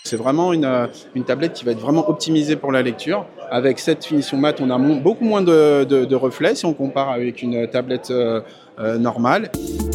C'est vraiment une tablette qui va être vraiment optimisée pour la lecture. Avec cette finition mat, on a beaucoup moins de reflets si on compare avec une tablette normale.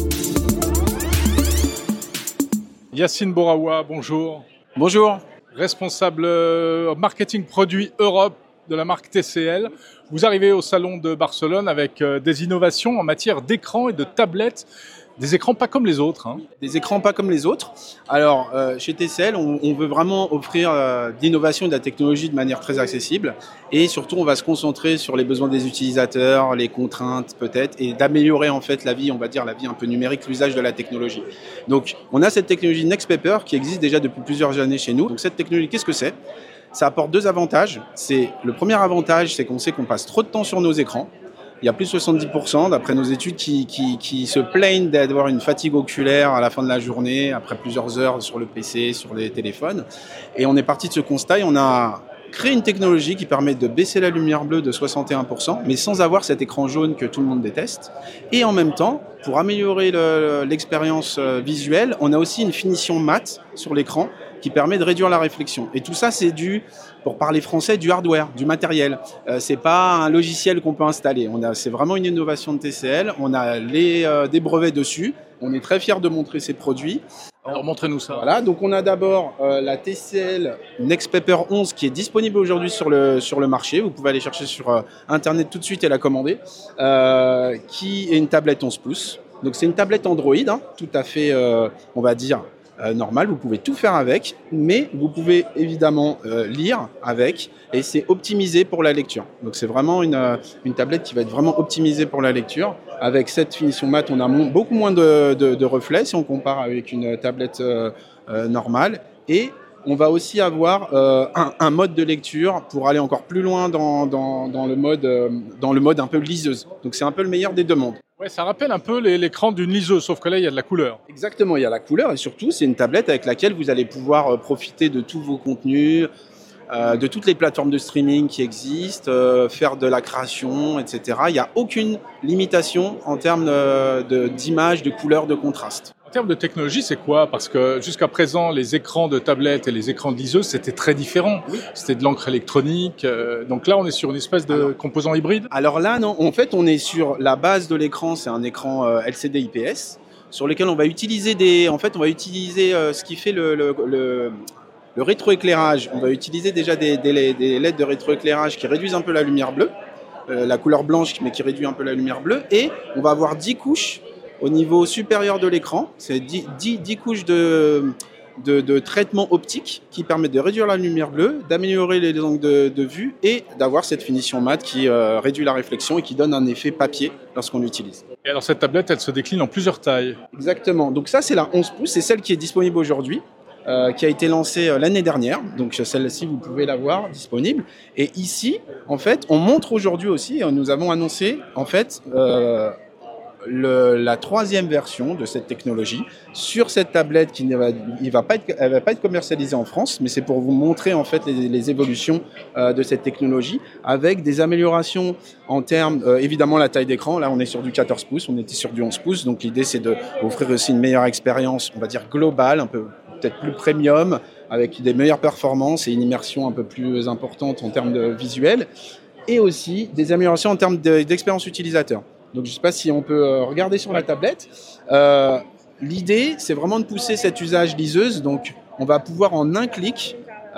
Yacine Boraoua, bonjour. Bonjour. Responsable marketing produit Europe de la marque TCL. Vous arrivez au salon de Barcelone avec des innovations en matière d'écran et de tablettes. Des écrans pas comme les autres. Des écrans pas comme les autres. Alors, chez TCL, on veut vraiment offrir de l'innovation et de la technologie de manière très accessible. Et surtout, on va se concentrer sur les besoins des utilisateurs, les contraintes peut-être, et d'améliorer en fait la vie, on va dire la vie un peu numérique, l'usage de la technologie. Donc, on a cette technologie Nextpaper qui existe déjà depuis plusieurs années chez nous. Donc, cette technologie, qu'est-ce que c'est ? Ça apporte deux avantages. Le premier avantage, c'est qu'on sait qu'on passe trop de temps sur nos écrans. Il y a plus de 70% d'après nos études qui se plaignent d'avoir une fatigue oculaire à la fin de la journée, après plusieurs heures sur le PC, sur les téléphones. Et on est parti de ce constat et on a créé une technologie qui permet de baisser la lumière bleue de 61%, mais sans avoir cet écran jaune que tout le monde déteste. Et en même temps, pour améliorer l'expérience visuelle, on a aussi une finition mat sur l'écran qui permet de réduire la réflexion. Et tout ça, c'est pour parler français, du hardware, du matériel. C'est pas un logiciel qu'on peut installer. C'est vraiment une innovation de TCL. On a des brevets dessus. On est très fiers de montrer ces produits. Alors montrez-nous ça. Voilà, donc on a d'abord la TCL Nextpaper 11 qui est disponible aujourd'hui sur le marché. Vous pouvez aller chercher sur Internet tout de suite et la commander. Qui est une tablette 11 pouces. Donc c'est une tablette Android, tout à fait, on va dire, normal, vous pouvez tout faire avec, mais vous pouvez évidemment lire avec, et c'est optimisé pour la lecture. Donc c'est vraiment une tablette qui va être vraiment optimisée pour la lecture. Avec cette finition mat, on a beaucoup moins de reflets si on compare avec une tablette normale, et on va aussi avoir un mode de lecture pour aller encore plus loin dans le mode un peu liseuse. Donc c'est un peu le meilleur des deux mondes. Ouais, ça rappelle un peu l'écran d'une liseuse, sauf que là, il y a de la couleur. Exactement, il y a la couleur et surtout, c'est une tablette avec laquelle vous allez pouvoir profiter de tous vos contenus, de toutes les plateformes de streaming qui existent, faire de la création, etc. Il n'y a aucune limitation en termes d'image, de couleur, de contraste. En termes de technologie, c'est quoi ? Parce que jusqu'à présent, les écrans de tablette et les écrans de liseuse, c'était très différent. Oui. C'était de l'encre électronique. Donc là, on est sur une espèce de composant hybride ? Alors là, non. En fait, on est sur la base de l'écran. C'est un écran LCD IPS sur lequel on va utiliser ce qui fait le rétroéclairage. On va utiliser déjà des LED de rétroéclairage qui réduisent un peu la lumière bleue, la couleur blanche, mais qui réduit un peu la lumière bleue. Et on va avoir 10 couches au niveau supérieur de l'écran. C'est 10 couches de traitement optique qui permettent de réduire la lumière bleue, d'améliorer les angles de vue et d'avoir cette finition mat qui réduit la réflexion et qui donne un effet papier lorsqu'on l'utilise. Et alors cette tablette, elle se décline en plusieurs tailles. Exactement. Donc ça, c'est la 11 pouces. C'est celle qui est disponible aujourd'hui. Qui a été lancée l'année dernière. Donc celle-ci, vous pouvez la voir disponible. Et ici, en fait, on montre aujourd'hui aussi, nous avons annoncé en fait la troisième version de cette technologie sur cette tablette qui elle va pas être commercialisée en France, mais c'est pour vous montrer en fait les évolutions de cette technologie avec des améliorations en termes évidemment la taille d'écran. Là, on est sur du 14 pouces, on était sur du 11 pouces, donc l'idée c'est d'offrir aussi une meilleure expérience, on va dire globale, un peu peut-être plus premium, avec des meilleures performances et une immersion un peu plus importante en termes de visuel, et aussi des améliorations en termes d'expérience utilisateur. Donc je ne sais pas si on peut regarder sur la tablette. L'idée, c'est vraiment de pousser cet usage liseuse. Donc on va pouvoir en un clic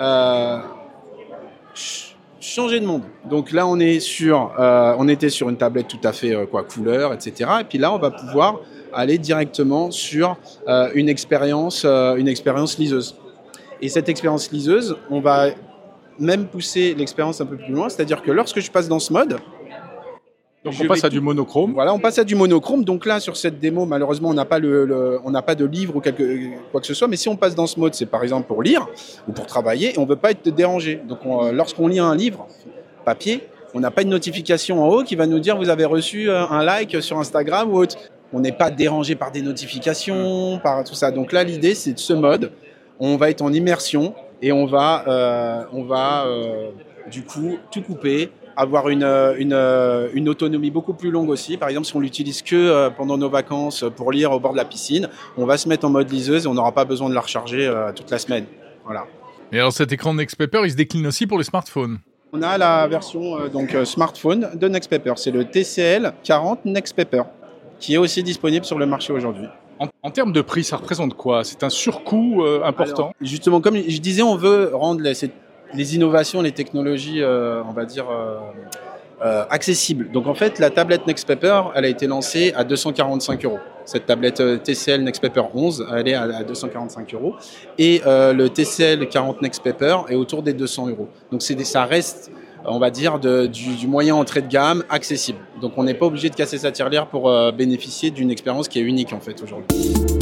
changer de monde. Donc là, on était sur une tablette tout à fait couleur, etc. Et puis là, on va pouvoir aller directement sur une expérience liseuse. Et cette expérience liseuse, on va même pousser l'expérience un peu plus loin. C'est-à-dire que lorsque je passe dans ce mode, donc on passe à du monochrome. Voilà, on passe à du monochrome. Donc là, sur cette démo, malheureusement, on n'a pas de livre ou quoi que ce soit. Mais si on passe dans ce mode, c'est par exemple pour lire ou pour travailler, et on ne veut pas être dérangé. Donc lorsqu'on lit un livre papier, on n'a pas une notification en haut qui va nous dire vous avez reçu un like sur Instagram ou autre. On n'est pas dérangé par des notifications, par tout ça. Donc là, l'idée, c'est de ce mode. On va être en immersion et on va du coup tout couper, avoir une autonomie beaucoup plus longue aussi. Par exemple, si on l'utilise que pendant nos vacances pour lire au bord de la piscine, on va se mettre en mode liseuse et on n'aura pas besoin de la recharger toute la semaine. Voilà. Et alors cet écran Next Paper, il se décline aussi pour les smartphones. On a la version smartphone de Next Paper, c'est le TCL 40 Next Paper, qui est aussi disponible sur le marché aujourd'hui. En termes de prix, ça représente quoi? C'est un surcoût important? Alors, justement, comme je disais, on veut rendre les innovations, les technologies, accessibles. Donc en fait, la tablette Next Paper, elle a été lancée à 245 €. Cette tablette TCL Next Paper 11, elle est à 245 €. Et le TCL 40 Next Paper est autour des 200 €. Donc ça reste, on va dire, du moyen entrée de gamme accessible. Donc on n'est pas obligé de casser sa tirelire pour bénéficier d'une expérience qui est unique en fait aujourd'hui.